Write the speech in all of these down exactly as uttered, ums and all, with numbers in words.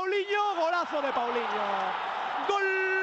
Paulinho, golazo de Paulinho. Gol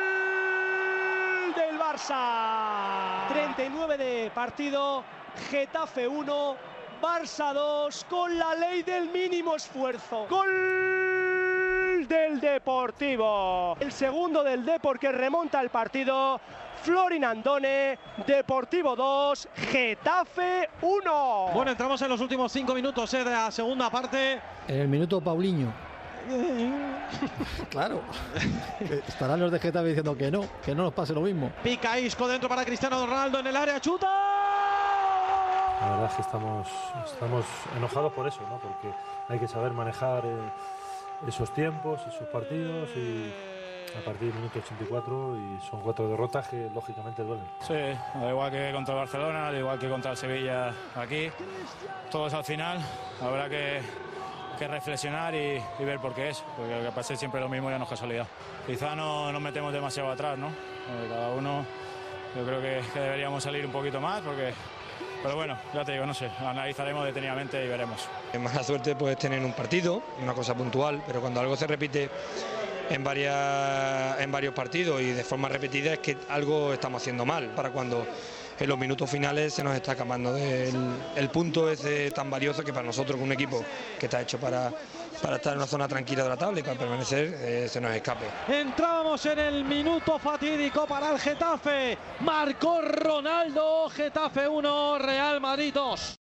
del Barça. treinta y nueve de partido, Getafe uno, Barça dos, con la ley del mínimo esfuerzo. Gol del Deportivo. El segundo del Depor que remonta el partido. Florin Andone, Deportivo dos, Getafe uno. Bueno, entramos en los últimos cinco minutos eh, de la segunda parte. En el minuto Paulinho. Claro. Estarán los de Getafe diciendo que no, que no nos pase lo mismo. Pica Isco dentro para Cristiano Ronaldo en el área, chuta. La verdad es que estamos, estamos enojados por eso, ¿no? Porque hay que saber manejar eh, esos tiempos, esos partidos y a partir del minuto ochenta y cuatro y son cuatro derrotas que lógicamente duelen. Sí, al igual que contra el Barcelona, al igual que contra el Sevilla aquí, todos al final, habrá que, que reflexionar y, y ver por qué es, porque lo que pasa es siempre lo mismo y ya no es casualidad. Quizá no nos metemos demasiado atrás, ¿no? Eh, cada uno, yo creo que, que deberíamos salir un poquito más, porque, pero bueno, ya te digo, no sé, analizaremos detenidamente y veremos. Mala suerte puedes tener en un partido, una cosa puntual, pero cuando algo se repite en, varias, en varios partidos y de forma repetida es que algo estamos haciendo mal, para cuando en los minutos finales se nos está acabando el, el punto ese tan valioso que para nosotros, un equipo que está hecho para, para estar en una zona tranquila de la tabla y para permanecer, eh, se nos escape. Entramos en el minuto fatídico para el Getafe. Marcó Ronaldo, Getafe uno, Real Madrid dos.